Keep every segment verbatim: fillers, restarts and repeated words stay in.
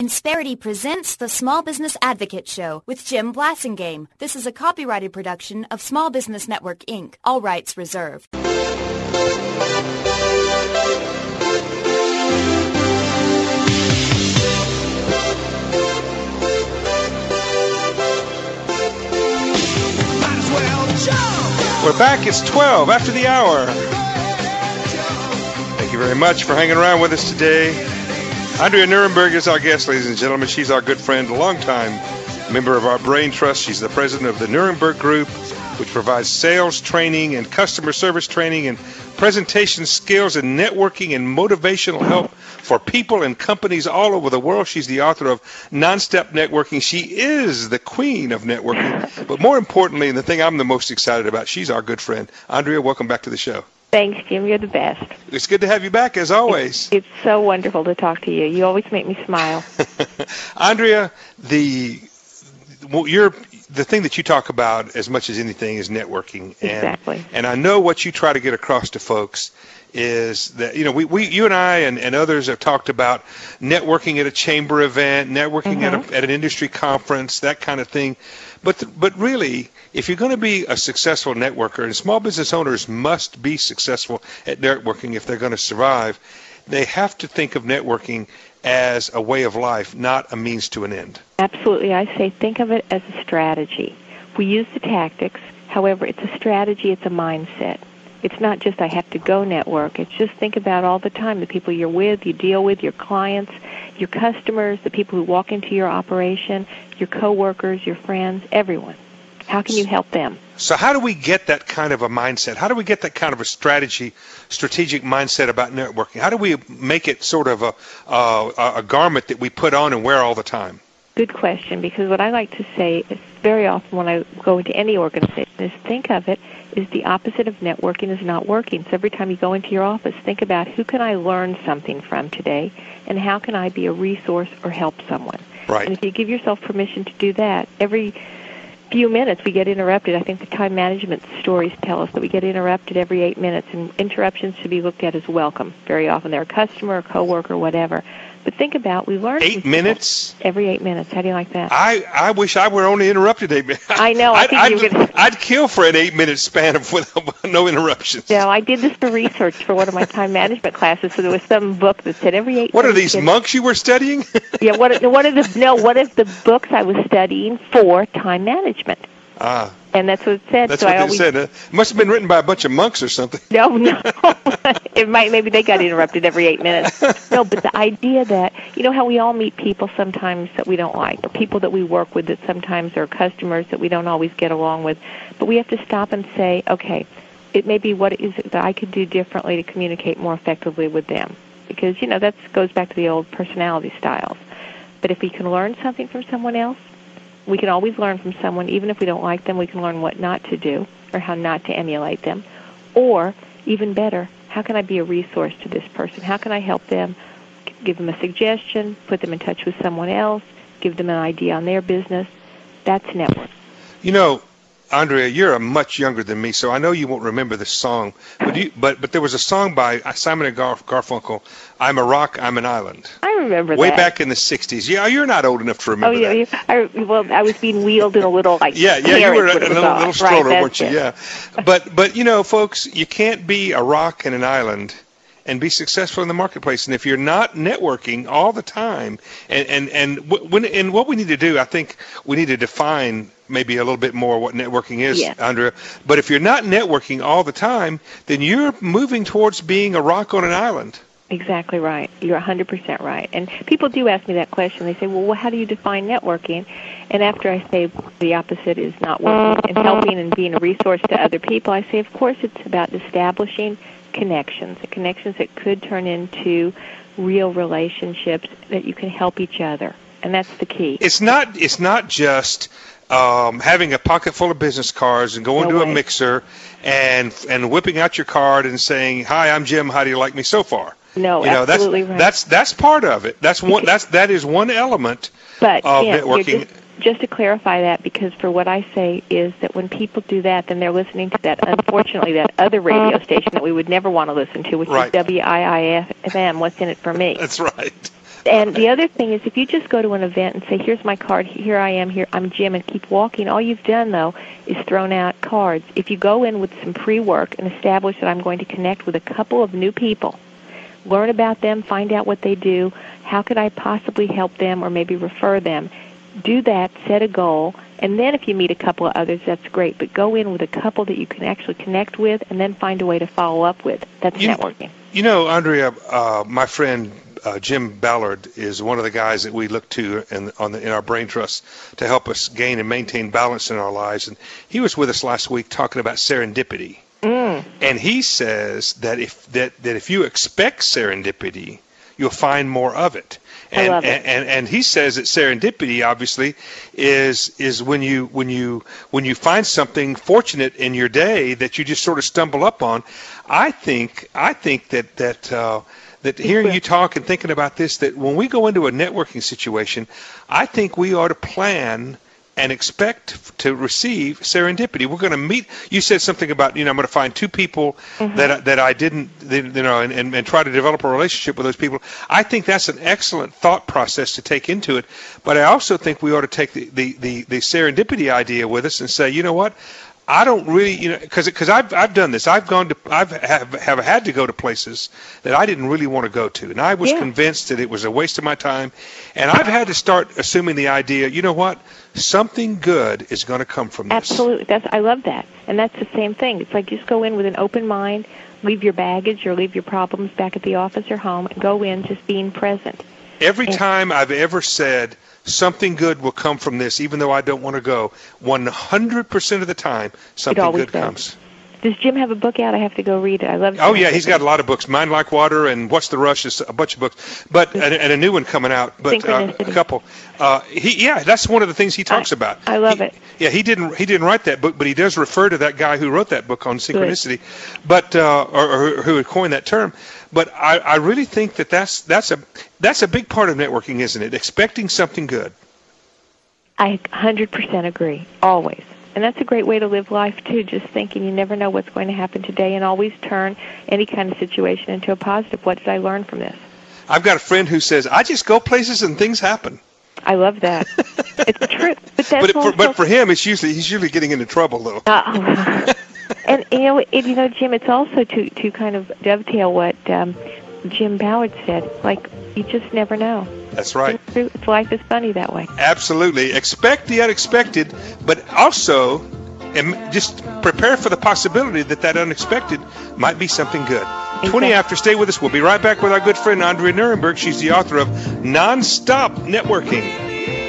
Insperity presents the Small Business Advocate Show with Jim Blasingame. This is a copyrighted production of Small Business Network, Incorporated. All rights reserved. We're back. It's twelve after the hour. Thank you very much for hanging around with us today. Andrea Nuremberg is our guest, ladies and gentlemen. She's our good friend, a long-time member of our Brain Trust. She's the president of the Nuremberg Group, which provides sales training and customer service training and presentation skills and networking and motivational help for people and companies all over the world. She's the author of Non-Stop Networking. She is the queen of networking. But more importantly, and the thing I'm the most excited about, she's our good friend. Andrea, welcome back to the show. Thanks, Jim. You're the best. It's good to have you back, as always. It's, it's so wonderful to talk to you. You always make me smile. Andrea, the well, you're, the thing that you talk about as much as anything is networking. And, exactly. And I know what you try to get across to folks is that, you know, we, we you and I and, and others have talked about networking at a chamber event, networking mm-hmm. at, a, at an industry conference, that kind of thing. But but really, if you're going to be a successful networker, and small business owners must be successful at networking if they're going to survive, they have to think of networking as a way of life, not a means to an end. Absolutely. I say think of it as a strategy. We use the tactics. However, it's a strategy. It's a mindset. It's not just I have to go network. It's just think about all the time the people you're with, you deal with, your clients, your customers, the people who walk into your operation, your coworkers, your friends, everyone. How can you help them? So how do we get that kind of a mindset? How do we get that kind of a strategy, strategic mindset about networking? How do we make it sort of a, a, a garment that we put on and wear all the time? Good question, because what I like to say is very often when I go into any organization is think of it is the opposite of networking is not working. So every time you go into your office, think about who can I learn something from today and how can I be a resource or help someone. Right. And if you give yourself permission to do that, every few minutes we get interrupted. I think the time management stories tell us that we get interrupted every eight minutes, and interruptions should be looked at as welcome. Very often they're a customer, a coworker, whatever. But think about, we learn eight minutes every eight minutes. How do you like that? I, I wish I were only interrupted eight minutes. I know. I I'd, think I'd, you're gonna... I'd kill for an eight-minute span of with no interruptions. No, I did this for research for one of my time management classes. So there was some book that said every eight. What minutes are these get... monks you were studying? yeah. What? What are the no? What is the books I was studying for time management? Ah. And that's what it said. That's so what I they always... said. It must have been written by a bunch of monks or something. No, no. It might. Maybe they got interrupted every eight minutes. No, but the idea that, you know how we all meet people sometimes that we don't like, or people that we work with that sometimes are customers that we don't always get along with. But we have to stop and say, okay, it may be what is it that I could do differently to communicate more effectively with them. Because, you know, that goes back to the old personality styles. But if we can learn something from someone else, we can always learn from someone. Even if we don't like them, we can learn what not to do or how not to emulate them. Or, even better, how can I be a resource to this person? How can I help them, give them a suggestion, put them in touch with someone else, give them an idea on their business? That's network. You know, Andrea, you're a much younger than me, so I know you won't remember this song. But you, but, but there was a song by Simon and Gar- Garfunkel, I'm a Rock, I'm an Island. I remember Way that. Way back in the sixties. Yeah, you're not old enough to remember oh, yeah, that. Yeah. I, well, I was being wheeled in a little, like, yeah, yeah, you were in a little, little stroller, right, weren't you? it. Yeah. But, but, you know, folks, you can't be a rock and an island and be successful in the marketplace. And if you're not networking all the time, and, and, and, when, and what we need to do, I think we need to define maybe a little bit more what networking is, yes. Andrea. But if you're not networking all the time, then you're moving towards being a rock on an island. Exactly right. You're one hundred percent right. And people do ask me that question. They say, well, how do you define networking? And after I say the opposite is not working and helping and being a resource to other people, I say, of course, it's about establishing connections, connections that could turn into real relationships that you can help each other. And that's the key. It's not, it's not just um, having a pocket full of business cards and going no to way. a mixer and and whipping out your card and saying, hi, I'm Jim, how do you like me so far? No, you know, absolutely that's, right. That's that's part of it. That's one. That's that is one element but, of yeah, networking. Just, just to clarify that, because for what I say is that when people do that, then they're listening to that. Unfortunately, that other radio station that we would never want to listen to, which right. is W I I F M. What's in it for me? That's right. And the other thing is, if you just go to an event and say, here's my card, here I am, here I'm Jim, and keep walking, all you've done, though, is thrown out cards. If you go in with some pre-work and establish that I'm going to connect with a couple of new people, learn about them, find out what they do, how could I possibly help them or maybe refer them, do that, set a goal, and then if you meet a couple of others, that's great. But go in with a couple that you can actually connect with and then find a way to follow up with. That's you, networking. You know, Andrea, uh, my friend uh, Jim Ballard is one of the guys that we look to in, on the, in our Brain Trust to help us gain and maintain balance in our lives. And he was with us last week talking about serendipity. Mm. And he says that if that, that if you expect serendipity, you'll find more of it. And, I love it. and, and and he says that serendipity obviously is is when you when you when you find something fortunate in your day that you just sort of stumble up on. I think I think that that uh, that hearing you talk and thinking about this, that when we go into a networking situation, I think we ought to plan and expect to receive serendipity. We're going to meet. You said something about, you know, I'm going to find two people mm-hmm. that that I didn't, you know, and, and, and try to develop a relationship with those people. I think that's an excellent thought process to take into it. But I also think we ought to take the the, the, the serendipity idea with us and say, you know what? I don't really, you know, because because I've I've done this. I've gone to I've have, have had to go to places that I didn't really want to go to, and I was yeah. convinced that it was a waste of my time. And I've had to start assuming the idea, you know what, something good is going to come from this. Absolutely, that's I love that, and that's the same thing. It's like just go in with an open mind, leave your baggage or leave your problems back at the office or home, and go in just being present. Every and, time I've ever said something good will come from this, even though I don't want to go, one hundred percent of the time, something good does. comes. Does Jim have a book out? I have to go read it. I love. Oh yeah, he's got a lot of books. Mind Like Water and What's the Rush is a bunch of books, but and, and a new one coming out. But uh, a couple. Uh, he yeah, that's one of the things he talks I, about. I love he, it. Yeah, he didn't he didn't write that book, but he does refer to that guy who wrote that book on synchronicity, good. but uh, or, or who had coined that term. But I, I really think that that's that's a that's a big part of networking, isn't it? Expecting something good. I one hundred percent agree, always. And that's a great way to live life, too, just thinking you never know what's going to happen today and always turn any kind of situation into a positive. What did I learn from this? I've got a friend who says, I just go places and things happen. I love that. It's true. But, that's but, for, also, but for him, it's usually he's usually getting into trouble, though. Uh, and, you know, it, you know, Jim, it's also to, to kind of dovetail what um, Jim Ballard said. Like, you just never know. That's right. It's, life is funny that way. Absolutely. Expect the unexpected, but also just prepare for the possibility that that unexpected might be something good. Exactly. twenty after, stay with us. We'll be right back with our good friend Andrea Nuremberg. She's the author of Nonstop Networking.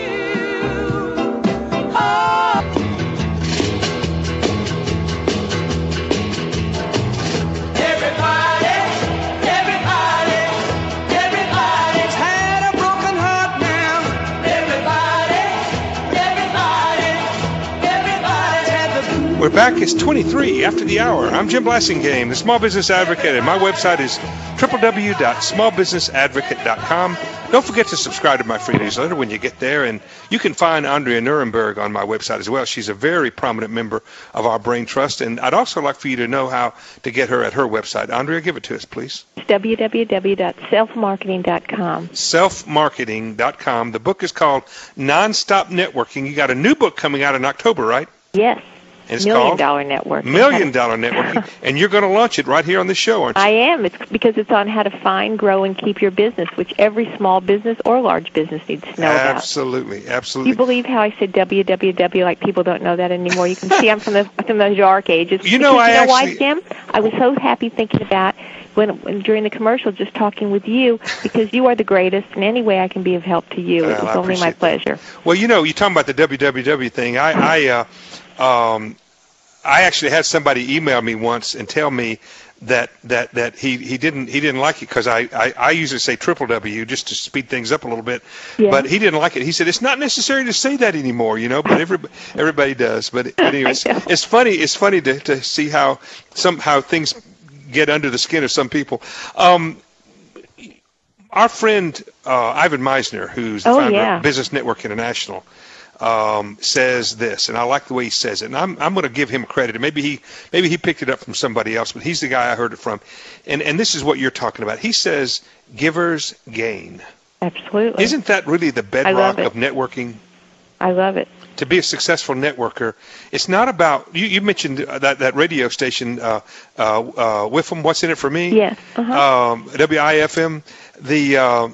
We're back. It's twenty-three after the hour. I'm Jim Blasingame, the Small Business Advocate, and my website is w w w dot small business advocate dot com. Don't forget to subscribe to my free newsletter when you get there, and you can find Andrea Nuremberg on my website as well. She's a very prominent member of our Brain Trust, and I'd also like for you to know how to get her at her website. Andrea, give it to us, please. w w w dot self marketing dot com. self marketing dot com. The book is called Nonstop Networking. You got a new book coming out in October, right? Yes. It's Million called Dollar Networking. Million Dollar Networking, and you're going to launch it right here on this show, aren't you? I am. It's because it's on how to find, grow, and keep your business, which every small business or large business needs to know about. Absolutely, absolutely. You believe how I said w w w like people don't know that anymore? You can see I'm from the from the dark ages. You know, because, I you know actually... why, Jim? I was so happy thinking about when, when during the commercial, just talking with you, because you are the greatest, and any way I can be of help to you, well, it was only my pleasure. That. Well, you know, you're talking about the w w w thing. I, I, uh, um, I actually had somebody email me once and tell me that that that he, he didn't he didn't like it because I, I, I usually say triple W just to speed things up a little bit, yeah. But he didn't like it. He said it's not necessary to say that anymore, you know. But everybody everybody does. But, but anyways, it's funny it's funny to, to see how some how things get under the skin of some people. Um, our friend uh, Ivan Meisner, who's the oh, founder yeah. of Business Network International, um, says this, and I like the way he says it. And I'm I'm going to give him credit. Maybe he maybe he picked it up from somebody else, but he's the guy I heard it from. And and this is what you're talking about. He says, "Givers gain." Absolutely. Isn't that really the bedrock of networking? I love it. To be a successful networker, it's not about, you, you mentioned that, that radio station, uh, uh, uh, W I F M, What's in It for Me? Yes. Uh-huh. Um, W I F M. The, uh,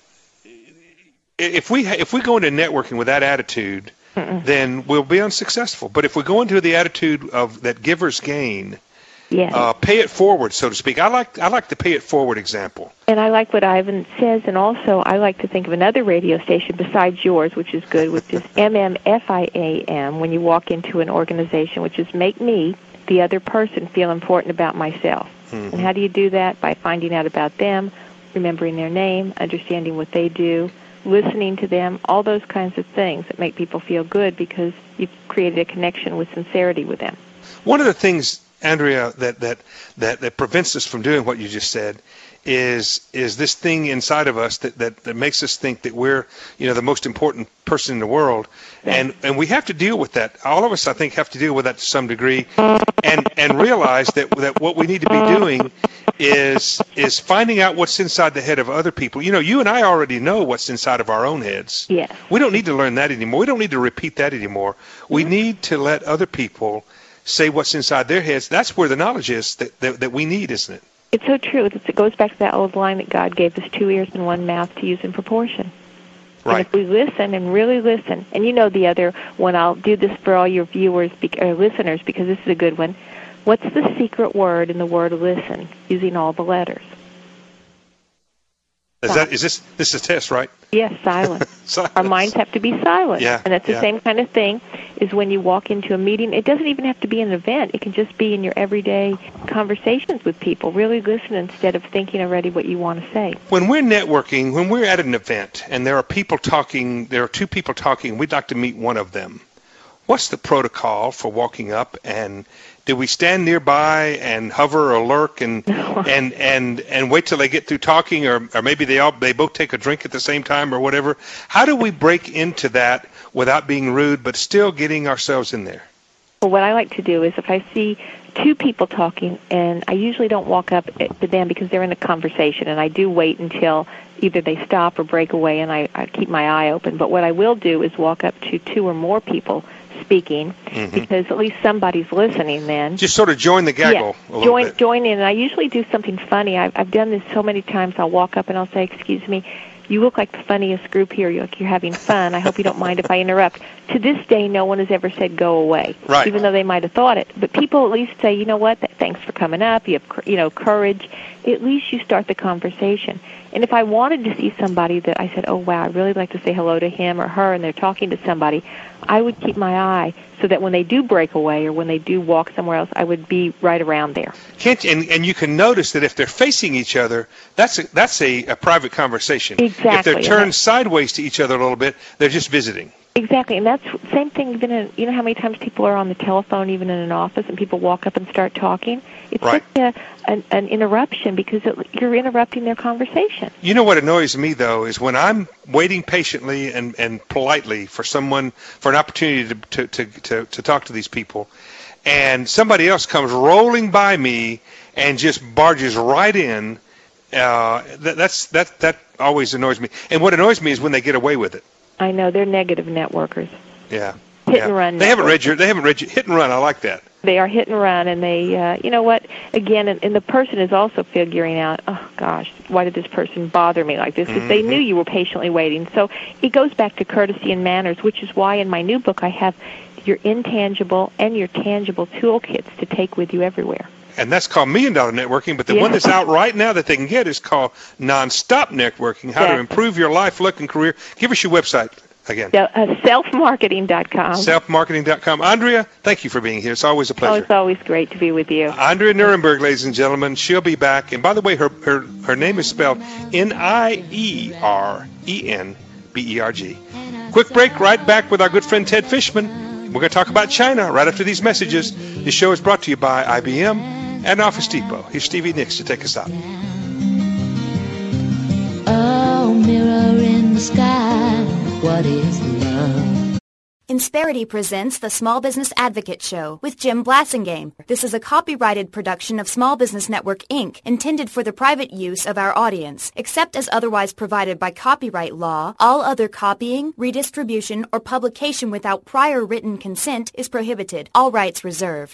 if we, if we go into networking with that attitude, Mm-mm. then we'll be unsuccessful. But if we go into the attitude of that givers gain, yes. uh, pay it forward, so to speak. I like, I like the pay it forward example. And I like what Ivan says, and also I like to think of another radio station besides yours, which is good, which is M M F I A M, when you walk into an organization, which is make me, the other person, feel important about myself. Mm-hmm. And how do you do that? By finding out about them, remembering their name, understanding what they do, listening to them, all those kinds of things that make people feel good because you've created a connection with sincerity with them. One of the things, Andrea, that, that, that, that prevents us from doing what you just said is is this thing inside of us that, that, that makes us think that we're, you know, the most important person in the world. And and we have to deal with that. All of us, I think, have to deal with that to some degree and, and realize that that what we need to be doing is is finding out what's inside the head of other people. You know, you and I already know what's inside of our own heads. Yes. We don't need to learn that anymore. We don't need to repeat that anymore. We mm-hmm. need to let other people say what's inside their heads. That's where the knowledge is that, that, that we need, isn't it? It's so true. It goes back to that old line that God gave us two ears and one mouth to use in proportion. Right. And if we listen and really listen, and you know the other one, I'll do this for all your viewers or listeners because this is a good one. What's the secret word in the word listen, using all the letters? Is that is this this is a test, right? Yes, silence. Silence. Our minds have to be silent. Yeah, and that's the yeah. same kind of thing is when you walk into a meeting. It doesn't even have to be an event. It can just be in your everyday conversations with people. Really listen instead of thinking already what you want to say. When we're networking, when we're at an event and there are people talking, there are two people talking, we'd like to meet one of them. What's the protocol for walking up, and do we stand nearby and hover or lurk and and, and, and wait till they get through talking, or, or maybe they all they both take a drink at the same time or whatever? How do we break into that without being rude but still getting ourselves in there? Well, what I like to do is if I see two people talking, and I usually don't walk up to them because they're in a conversation, and I do wait until either they stop or break away, and I, I keep my eye open. But what I will do is walk up to two or more people speaking, mm-hmm. because at least somebody's listening then. Just sort of join the gaggle yeah, a little join, bit. Join in, and I usually do something funny. I've, I've done this so many times. I'll walk up and I'll say, excuse me, you look like the funniest group here. You're, like you're having fun. I hope you don't mind if I interrupt. To this day, no one has ever said go away, right. even though they might have thought it. But people at least say, you know what, thanks for coming up. You have, you know, courage. At least you start the conversation. And if I wanted to see somebody that I said, oh, wow, I'd really like to say hello to him or her, and they're talking to somebody, I would keep my eye so that when they do break away or when they do walk somewhere else, I would be right around there. Can't you, and, and you can notice that if they're facing each other, that's a, that's a, a private conversation. Exactly. If they're turned sideways to each other a little bit, they're just visiting. Exactly, and that's the same thing even in, you know how many times people are on the telephone even in an office and people walk up and start talking? It's right. just a, an, an interruption because it, you're interrupting their conversation. You know what annoys me, though, is when I'm waiting patiently and, and politely for someone, for an opportunity to, to, to, to, to talk to these people, and somebody else comes rolling by me and just barges right in, uh, that, that's, that, that always annoys me. And what annoys me is when they get away with it. I know, they're negative networkers. Yeah. Hit yeah. and run. They networkers. haven't read your. They haven't read your hit and run. I like that. They are hit and run, and they, uh, you know what? Again, and, and the person is also figuring out, oh gosh, why did this person bother me like this? Because mm-hmm. they knew you were patiently waiting. So it goes back to courtesy and manners, which is why in my new book I have your intangible and your tangible toolkits to take with you everywhere. And that's called Million Dollar Networking, but the yeah. one that's out right now that they can get is called Nonstop Networking, How exactly. to Improve Your Life, Look, and Career. Give us your website again. So, uh, self marketing dot com. self marketing dot com. Andrea, thank you for being here. It's always a pleasure. Oh, it's always great to be with you. Andrea Nierenberg, ladies and gentlemen. She'll be back. And by the way, her, her, her name is spelled N I E R E N B E R G. Quick break, right back with our good friend Ted Fishman. We're going to talk about China right after these messages. This show is brought to you by I B M and Office Depot. Here's Stevie Nicks to take us out. Oh, mirror in the sky, what is love? Insperity presents the Small Business Advocate Show with Jim Blasingame. This is a copyrighted production of Small Business Network, Incorporated, intended for the private use of our audience. Except as otherwise provided by copyright law, all other copying, redistribution, or publication without prior written consent is prohibited. All rights reserved.